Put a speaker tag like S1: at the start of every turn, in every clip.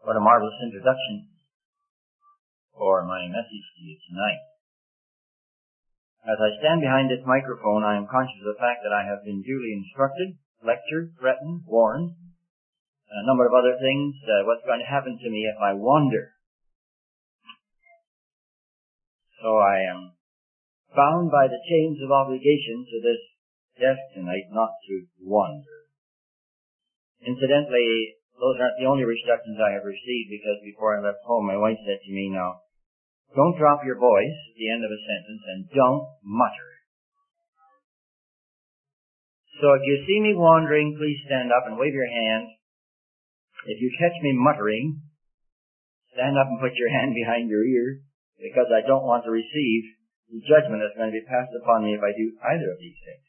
S1: What a marvelous introduction for my message to you tonight. As I stand behind this microphone, I am conscious of the fact that I have been duly instructed, lectured, threatened, warned, and a number of other things, what's going to happen to me if I wander. So I am bound by the chains of obligation to this desk tonight not to wander. Incidentally, those aren't the only instructions I have received, because before I left home, my wife said to me, "Now, don't drop your voice at the end of a sentence and don't mutter." So if you see me wandering, please stand up and wave your hand. If you catch me muttering, stand up and put your hand behind your ear, because I don't want to receive the judgment that's going to be passed upon me if I do either of these things.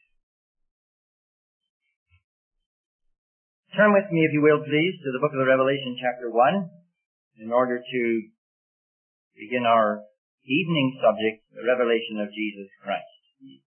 S1: Turn with me, if you will, please, to the book of the Revelation, chapter 1, in order to begin our evening subject, the revelation of Jesus Christ.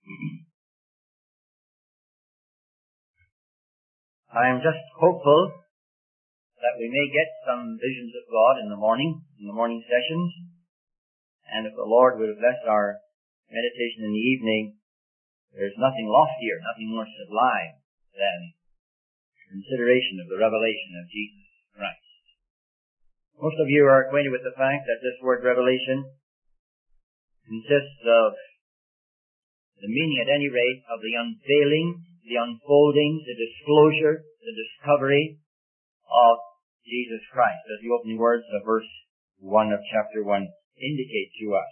S1: I am just hopeful that we may get some visions of God in the morning sessions, and if the Lord would bless our meditation in the evening, there's nothing loftier, nothing more sublime than consideration of the revelation of Jesus Christ. Most of you are acquainted with the fact that this word revelation consists of the meaning, at any rate, of the unveiling, the unfolding, the disclosure, the discovery of Jesus Christ, as the opening words of verse 1 of chapter 1 indicate to us.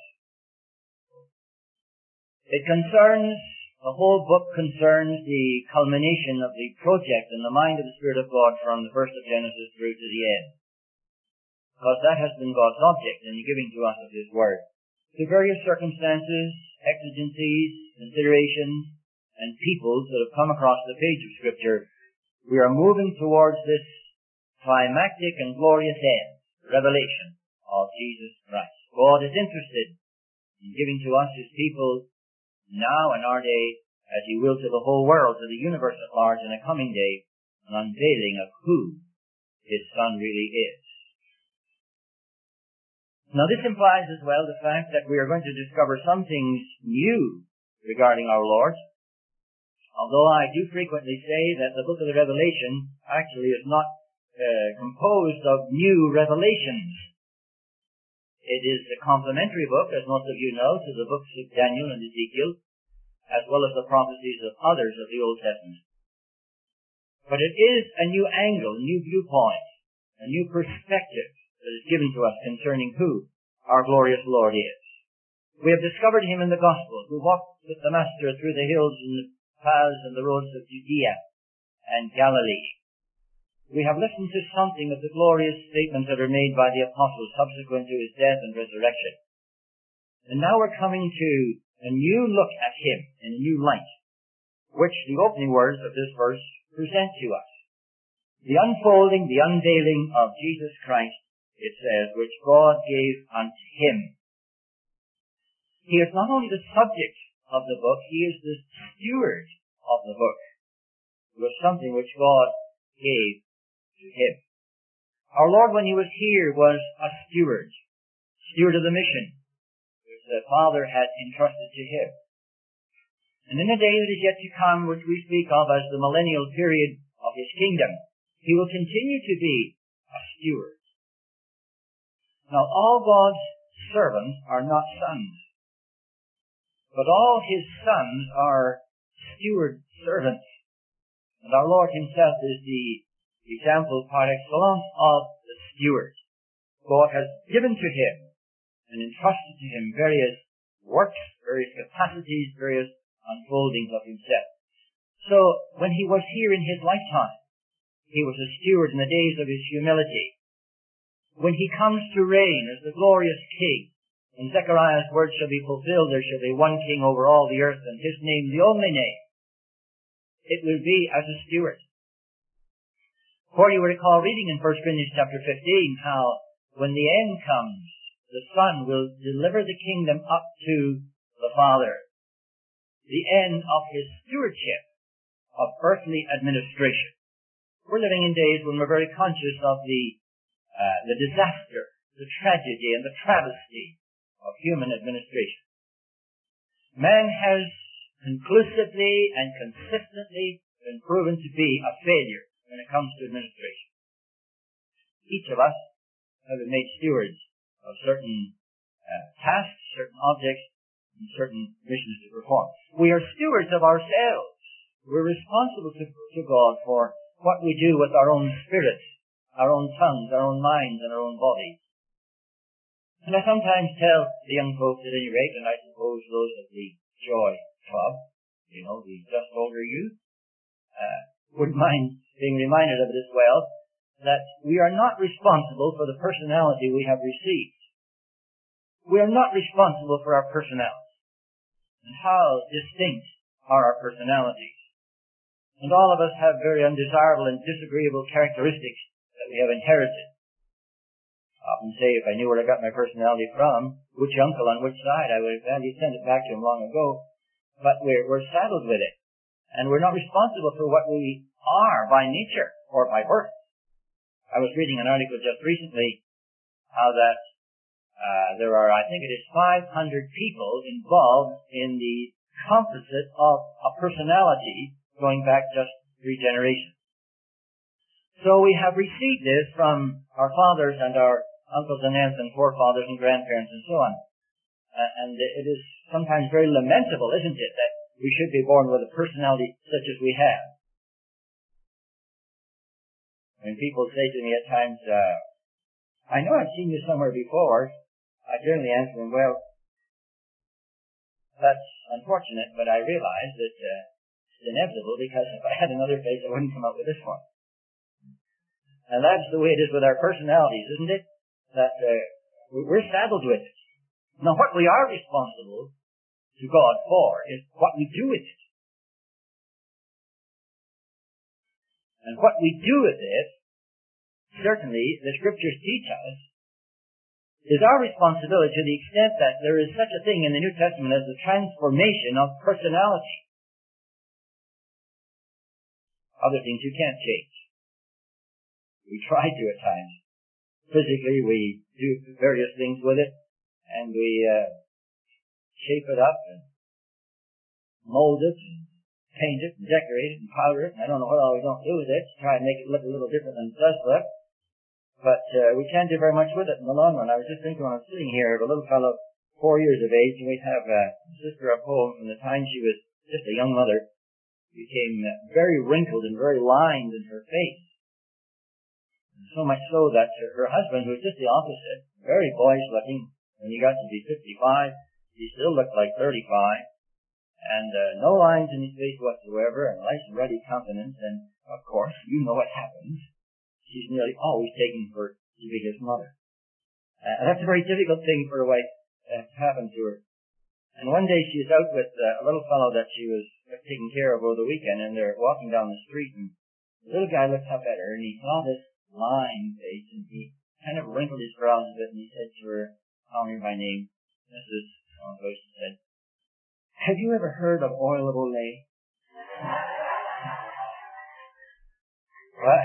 S1: The whole book concerns the culmination of the project in the mind of the Spirit of God from the first of Genesis through to the end. Because that has been God's object in the giving to us of His Word. Through various circumstances, exigencies, considerations, and peoples that have come across the page of Scripture, we are moving towards this climactic and glorious end, revelation of Jesus Christ. God is interested in giving to us, His people, now in our day, as He will to the whole world, to the universe at large in a coming day, an unveiling of who His Son really is. Now this implies as well the fact that we are going to discover some things new regarding our Lord, although I do frequently say that the book of the Revelation actually is not composed of new revelations. It is a complementary book, as most of you know, to the books of Daniel and Ezekiel, as well as the prophecies of others of the Old Testament. But it is a new angle, a new viewpoint, a new perspective that is given to us concerning who our glorious Lord is. We have discovered Him in the Gospels. We walked with the Master through the hills and the paths and the roads of Judea and Galilee. We have listened to something of the glorious statements that are made by the apostles subsequent to His death and resurrection. And now we're coming to a new look at Him in a new light, which the opening words of this verse present to us. The unfolding, the unveiling of Jesus Christ, it says, which God gave unto Him. He is not only the subject of the book, He is the steward of the book. It was something which God gave to Him. Our Lord, when He was here, was a steward of the mission which the Father had entrusted to Him. And in the day that is yet to come, which we speak of as the millennial period of His kingdom, He will continue to be a steward. Now, all God's servants are not sons, but all His sons are steward servants. And our Lord Himself is the example par excellence of the steward. God has given to Him and entrusted to Him various works, various capacities, various unfoldings of Himself. So, when He was here in His lifetime, He was a steward in the days of His humility. When He comes to reign as the glorious King, and Zechariah's words shall be fulfilled, there shall be one King over all the earth, and His name the only name, it will be as a steward. For you will recall reading in 1 Corinthians chapter 15 how when the end comes, the Son will deliver the kingdom up to the Father. The end of His stewardship of earthly administration. We're living in days when we're very conscious of the the disaster, the tragedy, and the travesty of human administration. Man has conclusively and consistently been proven to be a failure when it comes to administration. Each of us have been made stewards of certain tasks, certain objects, and certain missions to perform. We are stewards of ourselves. We're responsible to God for what we do with our own spirits, our own tongues, our own minds, and our own bodies. And I sometimes tell the young folks at any rate, and I suppose those of the Joy Club, the just older youth, wouldn't mind being reminded of it as well, that we are not responsible for the personality we have received. We are not responsible for our personality. And how distinct are our personalities. And all of us have very undesirable and disagreeable characteristics that we have inherited. I often say if I knew where I got my personality from, which uncle on which side, I would have gladly sent it back to him long ago. But we're saddled with it. And we're not responsible for what we are by nature or by birth. I was reading an article just recently how that there are, I think it is 500 people involved in the composite of a personality going back just 3 generations. So we have received this from our fathers and our uncles and aunts and forefathers and grandparents and so on. And it is sometimes very lamentable, isn't it, that we should be born with a personality such as we have. When people say to me at times, I know I've seen you somewhere before, I generally answer them, well, that's unfortunate, but I realize that it's inevitable because if I had another face, I wouldn't come up with this one. And that's the way it is with our personalities, isn't it? That we're saddled with it. Now, what we are responsible to God for is what we do with it. And what we do with it, certainly, the Scriptures teach us, is our responsibility to the extent that there is such a thing in the New Testament as the transformation of personality. Other things you can't change. We try to at times. Physically, we do various things with it, and we shape it up and mold it and paint it and decorate it and powder it. And I don't know what all we don't do with it to try and make it look a little different than it does look. But we can't do very much with it in the long run. I was just thinking when I was sitting here of a little fellow 4 years of age, and we'd have a sister up home from the time she was just a young mother, became very wrinkled and very lined in her face. So much so that her husband, who was just the opposite, very boyish looking, when he got to be 55, he still looked like 35, and no lines in his face whatsoever, and a nice ruddy countenance, and of course, you know what happens. She's nearly always taken for to be his mother. That's a very difficult thing for a wife to happen to her. And one day she was out with a little fellow that she was taking care of over the weekend, and they're walking down the street, and the little guy looked up at her, and he saw this lined face, and he kind of wrinkled his brows a bit, and he said to her, calling her by name, Mrs. So-and-so, she said, "Have you ever heard of oil of Olay?" What?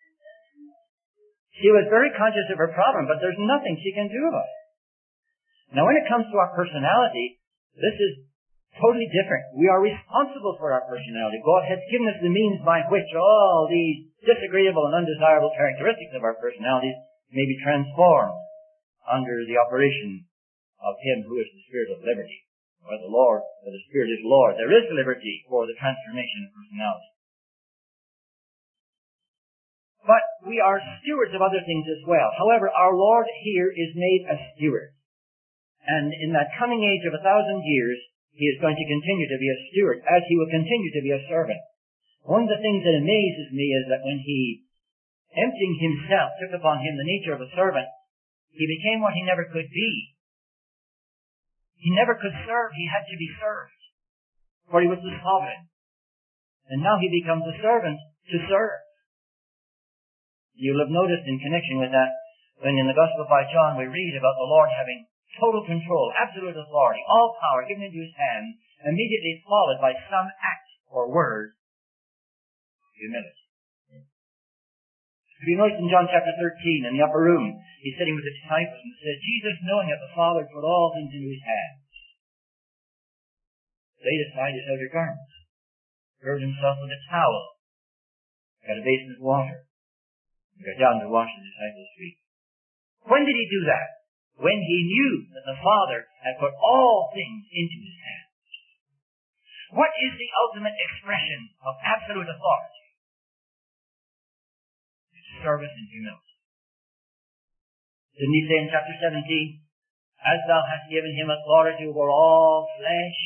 S1: She was very conscious of her problem, but there's nothing she can do about it. Now, when it comes to our personality, this is totally different. We are responsible for our personality. God has given us the means by which all these disagreeable and undesirable characteristics of our personalities may be transformed under the operation of Him who is the Spirit of liberty, or the Lord, or the Spirit is Lord. There is liberty for the transformation of personality. But we are stewards of other things as well. However, our Lord here is made a steward. And in that coming age of 1,000 years, He is going to continue to be a steward, as He will continue to be a servant. One of the things that amazes me is that when He, emptying Himself, took upon Him the nature of a servant, He became what He never could be. He never could serve. He had to be served. For He was the sovereign. And now He becomes a servant to serve. You'll have noticed in connection with that, when in the Gospel by John we read about the Lord having total control, absolute authority, all power given into His hand, immediately followed by some act or word, humility. If you notice in John chapter 13, in the upper room, he's sitting with the disciples and says, Jesus, knowing that the Father put all things into his hands, laid aside his outer garments, girded himself with a towel, got a basin of water, and got down to wash the disciples' feet. When did he do that? When he knew that the Father had put all things into his hands. What is the ultimate expression of absolute authority? It's service and humility. Didn't he say in chapter 17, as thou hast given him authority over all flesh?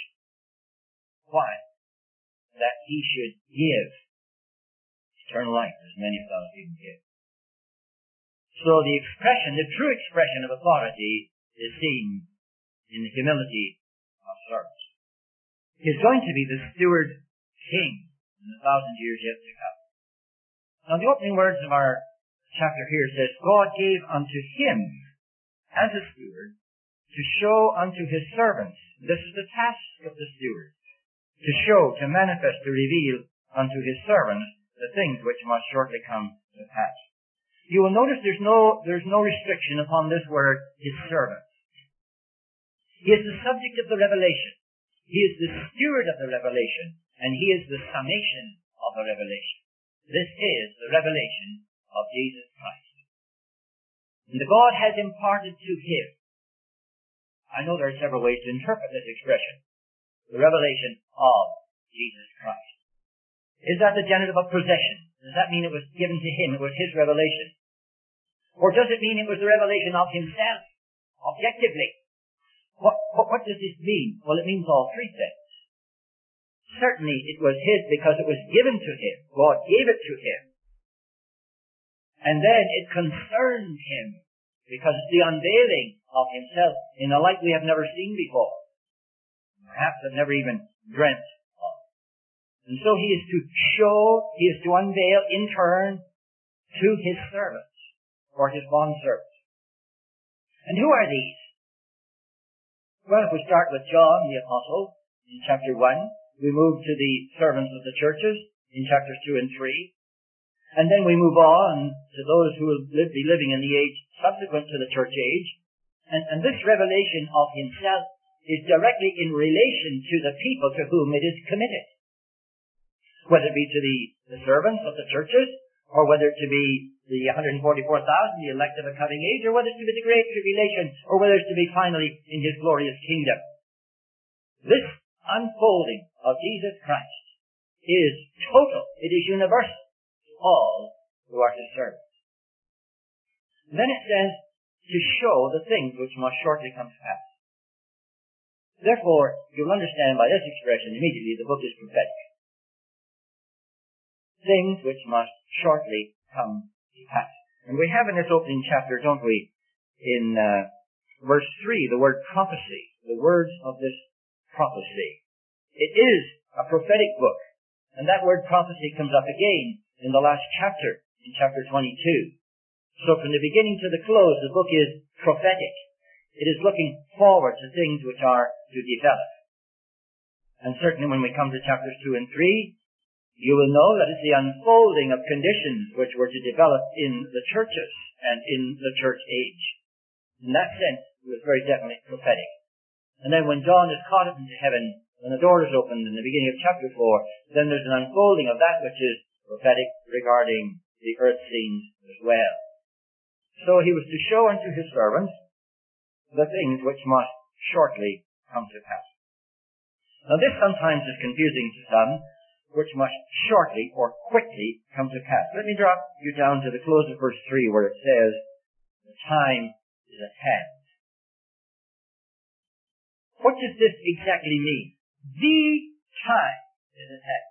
S1: Why? That he should give eternal life as many as thou hast given him. So the expression, the true expression of authority is seen in the humility of service. He is going to be the steward king in the 1,000 years yet to come. Now the opening words of our chapter here says, God gave unto him as a steward to show unto his servants. This is the task of the steward. To show, to manifest, to reveal unto his servants the things which must shortly come to pass. You will notice there's no restriction upon this word, his servants. He is the subject of the revelation. He is the steward of the revelation, and he is the summation of the revelation. This is the revelation of Jesus Christ. And the God has imparted to him. I know there are several ways to interpret this expression. The revelation of Jesus Christ. Is that the genitive of possession? Does that mean it was given to him? It was his revelation? Or does it mean it was the revelation of himself, objectively? What does this mean? Well, it means all three things. Certainly it was his because it was given to him. God gave it to him. And then it concerned him because it's the unveiling of himself in a light we have never seen before. Perhaps have never even dreamt of. And so he is to show, he is to unveil in turn to his servants, or his bondservants. And who are these? Well, if we start with John the Apostle in chapter 1, we move to the servants of the churches in chapters 2 and 3, and then we move on to those who will be living in the age subsequent to the church age, and this revelation of himself is directly in relation to the people to whom it is committed. Whether it be to the servants of the churches, or whether it to be the 144,000, the elect of a coming age, or whether it's to be the great tribulation, or whether it's to be finally in his glorious kingdom. This unfolding of Jesus Christ is total. It is universal to all who are his servants. And then it says, to show the things which must shortly come to pass. Therefore, you'll understand by this expression immediately the book is prophetic. Things which must shortly come to pass. And we have in this opening chapter, don't we, in verse 3, the word prophecy, the words of this prophecy. It is a prophetic book. And that word prophecy comes up again in the last chapter, in chapter 22. So from the beginning to the close, the book is prophetic. It is looking forward to things which are to develop. And certainly when we come to chapters 2 and 3, you will know that it's the unfolding of conditions which were to develop in the churches and in the church age. In that sense, it was very definitely prophetic. And then when John is caught up into heaven, when the door is opened in the beginning of chapter 4, then there's an unfolding of that which is prophetic regarding the earth scenes as well. So he was to show unto his servants the things which must shortly come to pass. Now this sometimes is confusing to some, which must shortly or quickly come to pass. Let me drop you down to the close of verse 3 where it says, the time is at hand. What does this exactly mean? The time is at hand.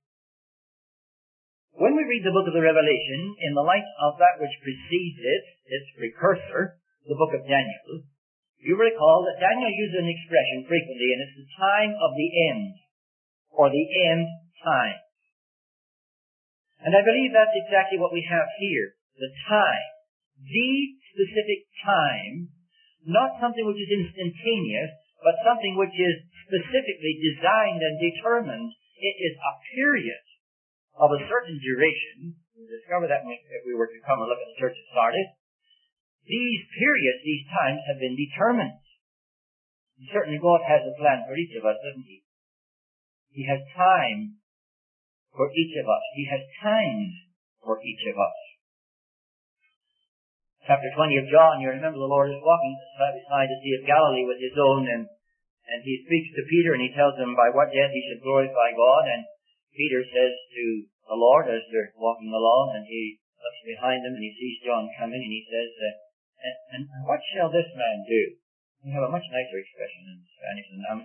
S1: When we read the book of the Revelation, in the light of that which precedes it, its precursor, the book of Daniel, you recall that Daniel uses an expression frequently, and it's the time of the end, or the end time. And I believe that's exactly what we have here. The time. The specific time. Not something which is instantaneous, but something which is specifically designed and determined. It is a period of a certain duration We'll discover that if we were to come and look at the church at Sardis. These periods, these times have been determined. And certainly God has a plan for each of us, doesn't He? He has time for each of us. He has times for each of us. Chapter 20 of John, you remember the Lord is walking beside the Sea of Galilee with His own, and He speaks to Peter and He tells him by what death he should glorify God. And Peter says to the Lord as they're walking along, and he looks behind him and he sees John coming, and he says, and what shall this man do? We have a much nicer expression in Spanish than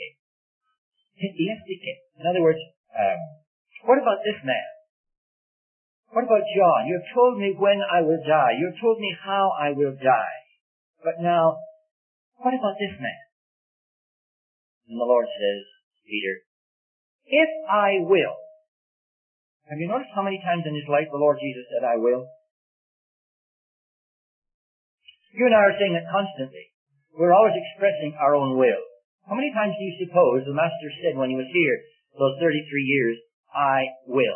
S1: in other words, what about this man? What about John? You have told me when I will die. You have told me how I will die. But now, what about this man? And the Lord says, Peter, if I will. Have you noticed how many times in His life the Lord Jesus said, I will? You and I are saying it constantly. We're always expressing our own will. How many times do you suppose the Master said when He was here those 33 years, I will?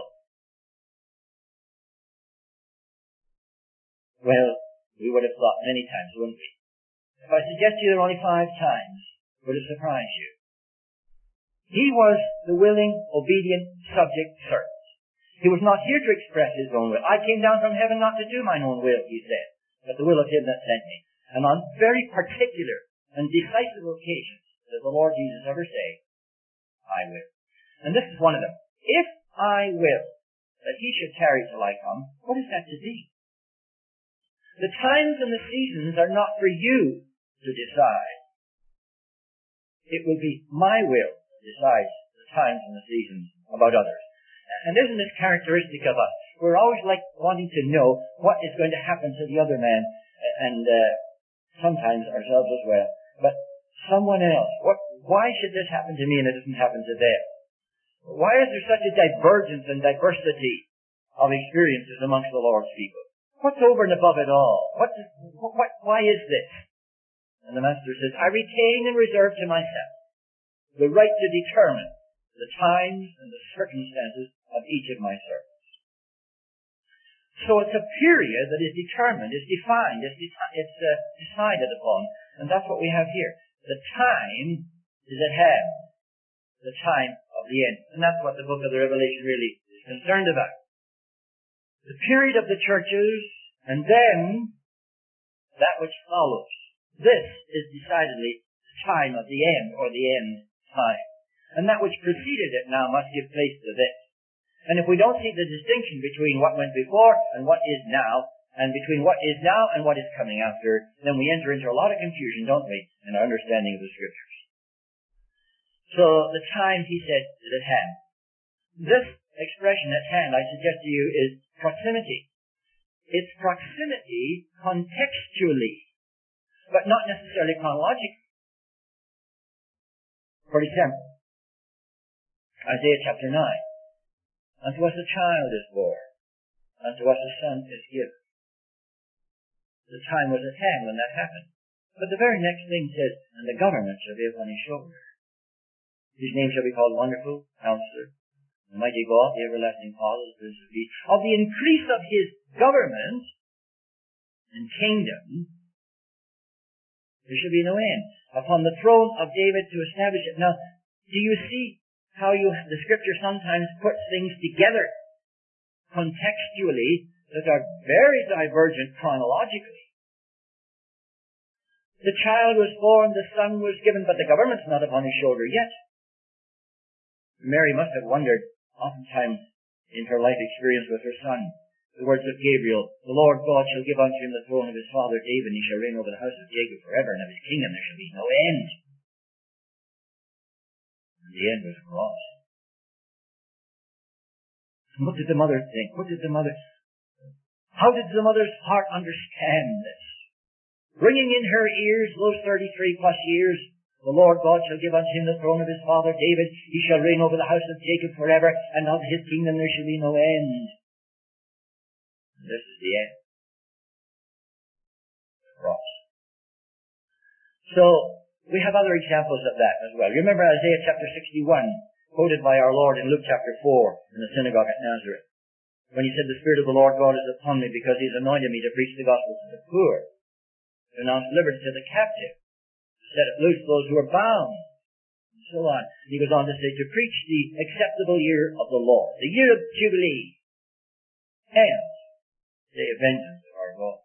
S1: Well, we would have thought many times, wouldn't we? If I suggest to you there are only 5 times, would it surprise you? He was the willing, obedient, subject servant. He was not here to express His own will. I came down from heaven not to do mine own will, He said, but the will of Him that sent me. And on very particular and decisive occasions does the Lord Jesus ever say, I will. And this is one of them. If I will that He should tarry till I come, what is that to be? The times and the seasons are not for you to decide. It will be my will that decides the times and the seasons about others. And isn't this characteristic of us? We're always like wanting to know what is going to happen to the other man, and sometimes ourselves as well. But someone else. Why should this happen to me and it doesn't happen to them? Why is there such a divergence and diversity of experiences amongst the Lord's people? What's over and above it all? Why is this? And the Master says, I retain and reserve to myself the right to determine the times and the circumstances of each of my servants. So it's a period that is determined, is defined, it's decided upon, and that's what we have here. The time is at hand, the time of the end, and that's what the book of the Revelation really is concerned about. The period of the churches, and then that which follows. This is decidedly the time of the end, or the end time. And that which preceded it now must give place to this. And if we don't see the distinction between what went before and what is now, and between what is now and what is coming after, then we enter into a lot of confusion, don't we, in our understanding of the Scriptures. So the time, he said, is at hand. This expression at hand, I suggest to you, is proximity. It's proximity contextually, but not necessarily chronologically. For example, Isaiah chapter 9. Unto us a child is born, unto us a son is given. The time was at hand when that happened. But the very next thing says, and the government shall be upon his shoulder. His name shall be called Wonderful, Counselor, the Mighty God, the Everlasting Father, the Prince of Peace. Of the increase of his government and kingdom, there shall be no end. Upon the throne of David to establish it. Now, do you see how the Scripture sometimes puts things together contextually that are very divergent chronologically? The child was born, the son was given, but the government's not upon his shoulder yet. Mary must have wondered oftentimes in her life experience with her son. The words of Gabriel, the Lord God shall give unto him the throne of his father David, and he shall reign over the house of Jacob forever, and of his kingdom there shall be no end. And the end was a cross. And what did the mother think? How did the mother's heart understand this? Bringing in her ears those 33 plus years, the Lord God shall give unto him the throne of his father David. He shall reign over the house of Jacob forever, and of his kingdom there shall be no end. And this is the end. The cross. So, we have other examples of that as well. You remember Isaiah chapter 61, quoted by our Lord in Luke chapter 4 in the synagogue at Nazareth. when he said, the Spirit of the Lord God is upon me because he's anointed me to preach the gospel to the poor, to announce liberty to the captive, to set at loose those who are bound, and so on. And he goes on to say, to preach the acceptable year of the Lord, the year of Jubilee, and the day of vengeance of our God.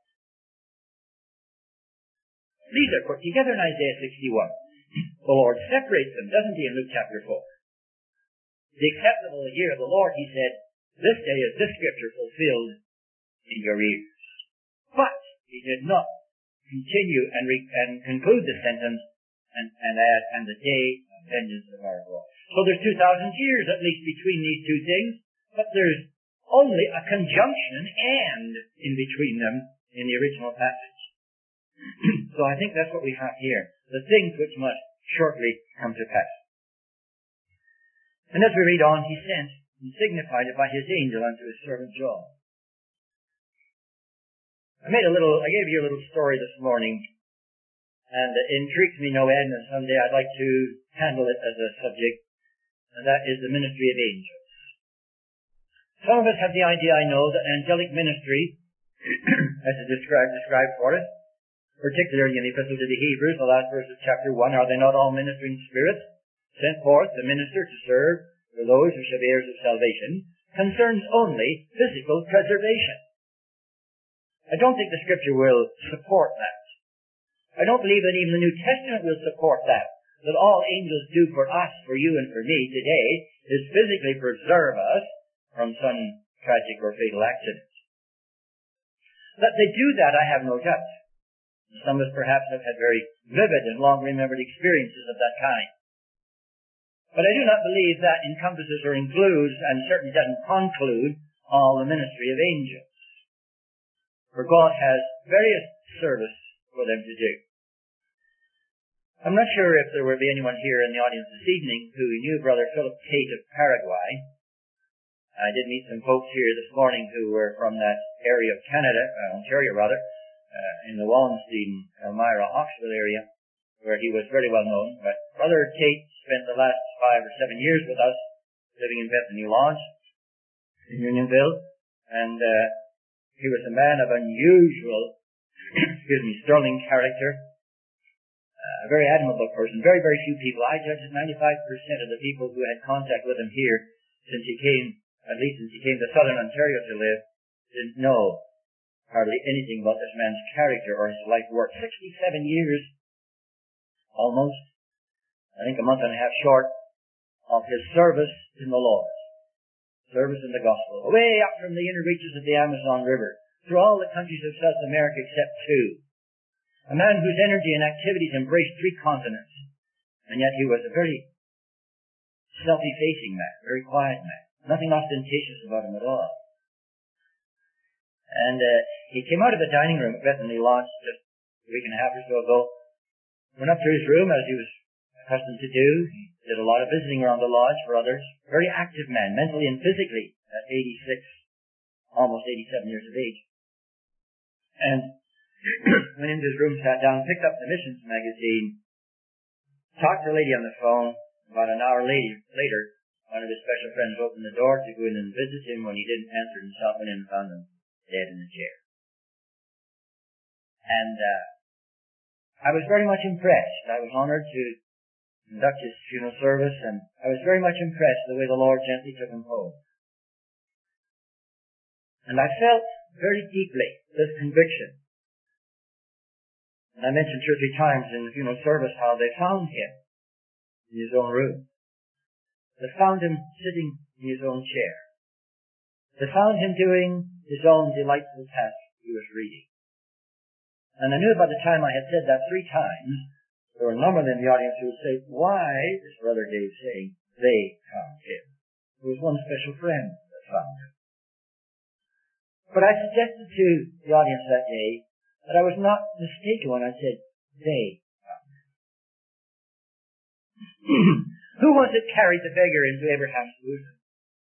S1: These are put together in Isaiah 61. The Lord separates them, doesn't he, in Luke chapter 4? The acceptable year of the Lord, he said, this day is this scripture fulfilled in your ears. But he did not continue and conclude the sentence and add, and the day of vengeance of our God. So there's 2,000 years at least between these two things, but there's only a conjunction and in between them in the original passage. So I think that's what we have here. The things which must shortly come to pass. And as we read on, he sent and signified it by his angel unto his servant John. I gave you a little story this morning, and it intrigues me no end, and someday I'd like to handle it as a subject, and that is the ministry of angels. Some of us have the idea, I know, that angelic ministry, as it described for us, particularly in the Epistle to the Hebrews, the last verse of chapter 1, are they not all ministering spirits, sent forth to minister to serve for those who shall be heirs of salvation, concerns only physical preservation. I don't think the Scripture will support that. I don't believe that even the New Testament will support that all angels do for us, for you and for me today, is physically preserve us from some tragic or fatal accident. That they do that, I have no doubt. Some of us perhaps have had very vivid and long-remembered experiences of that kind. But I do not believe that encompasses or includes, and certainly doesn't conclude, all the ministry of angels. For God has various service for them to do. I'm not sure if there will be anyone here in the audience this evening who knew Brother Philip Tate of Paraguay. I did meet some folks here this morning who were from that area of Canada, Ontario rather, in the Wallenstein, Elmira, Hawksville area, where he was very well known. But Brother Tate spent the last 5 or 7 years with us, living in Bethany Lodge, in Unionville, and he was a man of unusual, sterling character, a very admirable person. Very, very few people, I judge that 95% of the people who had contact with him here since he came to Southern Ontario to live, didn't know hardly anything about this man's character or his life work. 67 years, almost, I think a month and a half short, of his service in the Lord. Service in the gospel. Way up from the inner reaches of the Amazon River, through all the countries of South America except 2. A man whose energy and activities embraced 3 continents. And yet he was a very self-effacing man, very quiet man. Nothing ostentatious about him at all. And he came out of the dining room at Bethany Lodge just a week and a half or so ago, went up to his room as he was accustomed to do. He did a lot of visiting around the lodge for others. Very active man, mentally and physically, at 86, almost 87 years of age. And went into his room, sat down, picked up the Missions magazine, talked to a lady on the phone. About an hour later, one of his special friends opened the door to go in and visit him. When he didn't answer himself, went in and found him dead in a chair. And I was very much impressed. I was honored to conduct his funeral service, and I was very much impressed the way the Lord gently took him home. And I felt very deeply this conviction. And I mentioned 2 or 3 times in the funeral service how they found him in his own room. They found him sitting in his own chair. They found him doing his own delightful task he was reading. And I knew by the time I had said that 3 times, there were a number in the audience who would say, why is Brother Dave saying they found him? There was one special friend that found him. But I suggested to the audience that day that I was not mistaken when I said they found him. Who was it carried the beggar into Abraham's bosom?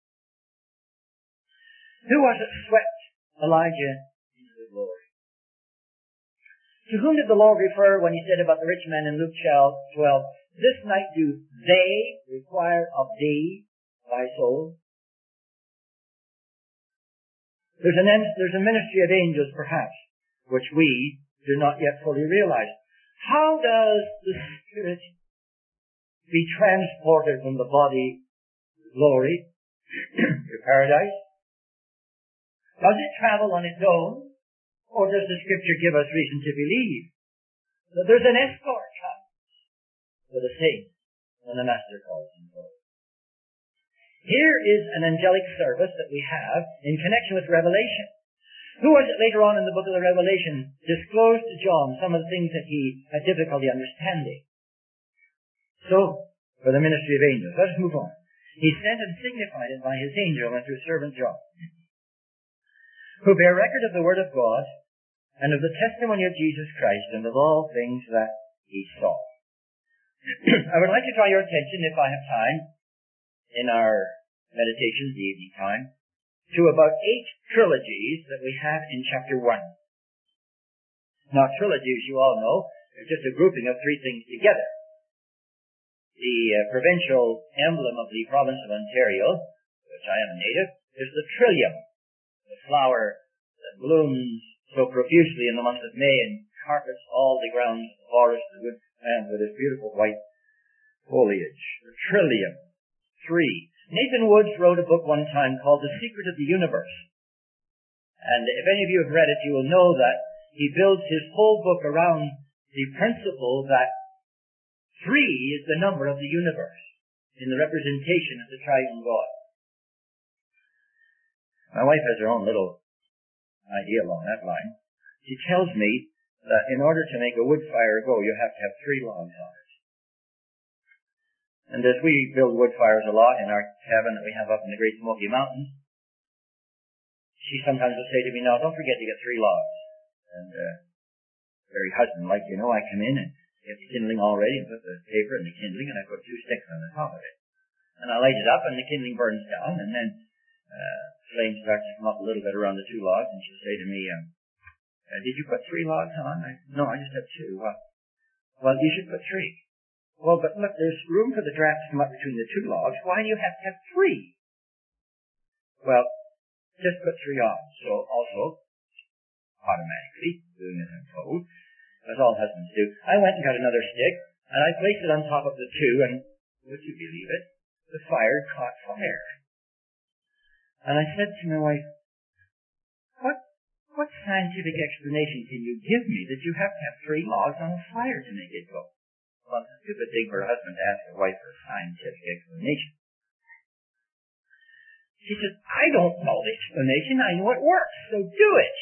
S1: Who was it swept Elijah into the glory? To whom did the Lord refer when he said about the rich man in Luke 12, this night do they require of thee thy soul? There's a ministry of angels, perhaps, which we do not yet fully realize. How does the Spirit be transported from the body to glory to paradise? Does it travel on its own, or does the Scripture give us reason to believe that there's an escort comes for the saints when the Master calls them forward? Here is an angelic service that we have in connection with Revelation. Who was it later on in the book of the Revelation disclosed to John some of the things that he had difficulty understanding? So, for the ministry of angels, let us move on. He sent and signified it by his angel and through servant John, who bear record of the word of God and of the testimony of Jesus Christ and of all things that he saw. I would like to draw your attention, if I have time, in our meditations, the evening time, to about 8 trilogies that we have in chapter 1. Now, trilogies, you all know, are just a grouping of 3 things together. The provincial emblem of the province of Ontario, which I am a native, is the trillium, the flower that blooms so profusely in the month of May and carpets all the grounds of the forest and woodland with its beautiful white foliage. The trillium. 3. Nathan Woods wrote a book one time called The Secret of the Universe. And if any of you have read it, you will know that he builds his whole book around the principle that 3 is the number of the universe in the representation of the triune God. My wife has her own little idea along that line. She tells me that in order to make a wood fire go, you have to have 3 logs on it. And as we build wood fires a lot in our cabin that we have up in the Great Smoky Mountains, she sometimes will say to me, "Now, don't forget to get 3 logs." And very husband-like, you know, I come in and get the kindling all ready and put the paper in the kindling, and I put 2 sticks on the top of it. And I light it up, and the kindling burns down, and then flame starts to come up a little bit around the 2 logs, and she'll say to me, "Did you put 3 logs on?" "No, I just have 2. Well, you should put 3. "Well, but look, there's room for the draft to come up between the 2 logs. Why do you have to have 3? "Well, just put 3 on." So also, automatically, doing as I'm told, as all husbands do, I went and got another stick, and I placed it on top of the 2, and would you believe it? The fire caught fire. And I said to my wife, what scientific explanation can you give me that you have to have 3 logs on a fire to make it go? Well, it's a stupid thing for a husband to ask a wife for a scientific explanation. She says, "I don't know the explanation. I know it works, so do it."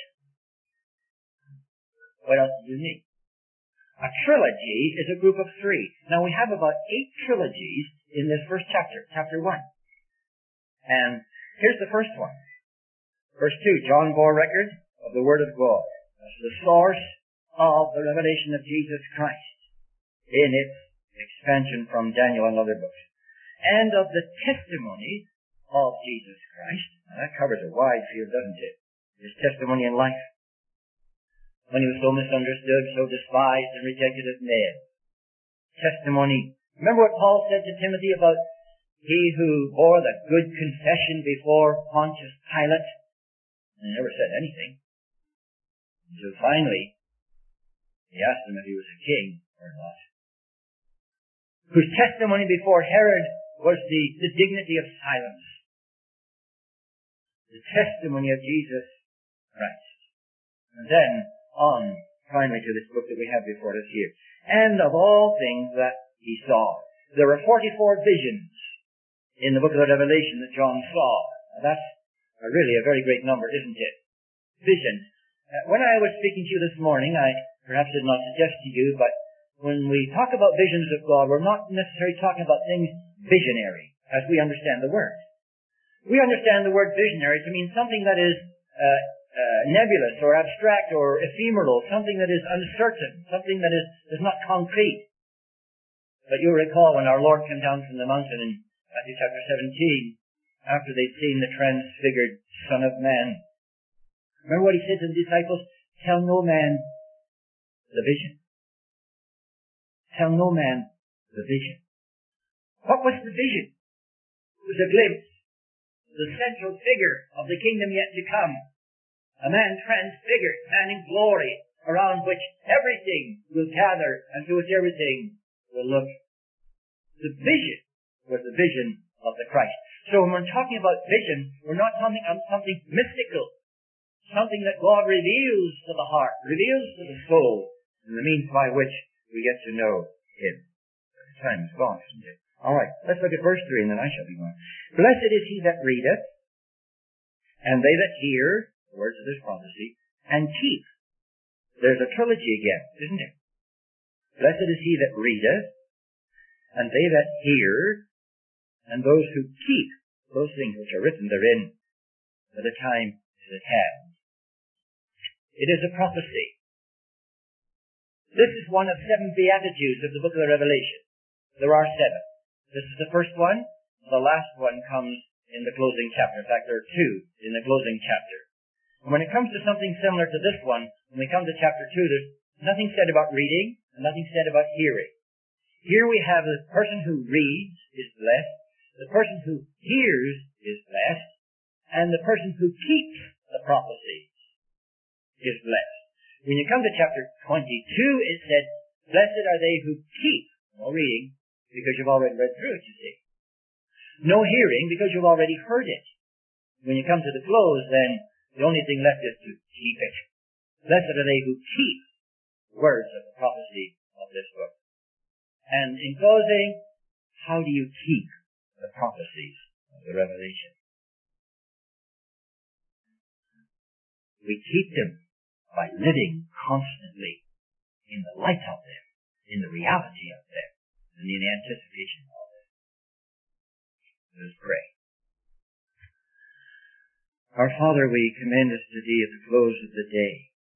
S1: What else do you need? A trilogy is a group of 3. Now, we have about 8 trilogies in this first chapter, chapter 1. And here's the first one. Verse 2, John bore record of the Word of God. That's the source of the revelation of Jesus Christ in its expansion from Daniel and other books. And of the testimony of Jesus Christ. Now, that covers a wide field, doesn't it? His testimony in life. When he was so misunderstood, so despised and rejected of men. Testimony. Remember what Paul said to Timothy about he who bore the good confession before Pontius Pilate? He never said anything. Until finally, he asked him if he was a king or not. Whose testimony before Herod was the dignity of silence. The testimony of Jesus Christ. And then on, finally, to this book that we have before us here. And of all things that he saw. There were 44 visions in the book of the Revelation that John saw. Now, that's really a very great number, isn't it? Visions. When I was speaking to you this morning, I perhaps did not suggest to you, but when we talk about visions of God, we're not necessarily talking about things visionary, as we understand the word. We understand the word visionary to mean something that is nebulous or abstract or ephemeral, something that is uncertain, something that is not concrete. But you'll recall when our Lord came down from the mountain in Matthew chapter 17, after they'd seen the transfigured Son of Man. Remember what he said to the disciples? Tell no man the vision. Tell no man the vision. What was the vision? It was a glimpse of the central figure of the kingdom yet to come. A man transfigured, man in glory, around which everything will gather and to which everything will look. The vision was the vision of the Christ. So when we're talking about vision, we're not talking about something mystical, something that God reveals to the heart, reveals to the soul, and the means by which we get to know Him. The time is gone, isn't it? All right, let's look at verse 3, and then I shall be gone. Blessed is he that readeth, and they that hear the words of this prophecy, and keep. There's a trilogy again, isn't it? Blessed is he that readeth, and they that hear, and those who keep those things which are written therein, for the time is at hand. It is a prophecy. This is one of 7 beatitudes of the book of the Revelation. There are 7. This is the first one. The last one comes in the closing chapter. In fact, there are 2 in the closing chapter. And when it comes to something similar to this one, when we come to chapter 2, there's nothing said about reading and nothing said about hearing. Here we have the person who reads is blessed, the person who hears is blessed, and the person who keeps the prophecies is blessed. When you come to chapter 22, it said, blessed are they who keep, no reading, because you've already read through it, you see. No hearing, because you've already heard it. When you come to the close, then the only thing left is to keep it. Blessed are they who keep words of the prophecy of this book. And in closing, how do you keep the prophecies of the Revelation? We keep them by living constantly in the light of them, in the reality of them, and in the anticipation of them. Let us pray. Our Father, we commend us to Thee at the close of the day.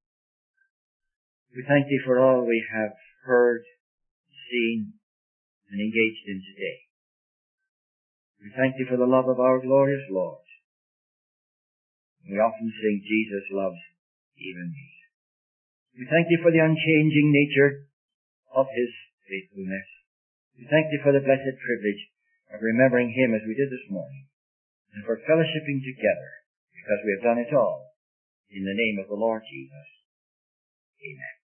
S1: We thank Thee for all we have heard, seen, and engaged in today. We thank Thee for the love of our glorious Lord. We often sing, Jesus loves even me. We thank Thee for the unchanging nature of His faithfulness. We thank Thee for the blessed privilege of remembering Him as we did this morning, and for fellowshipping together, because we have done it all in the name of the Lord Jesus. Amen.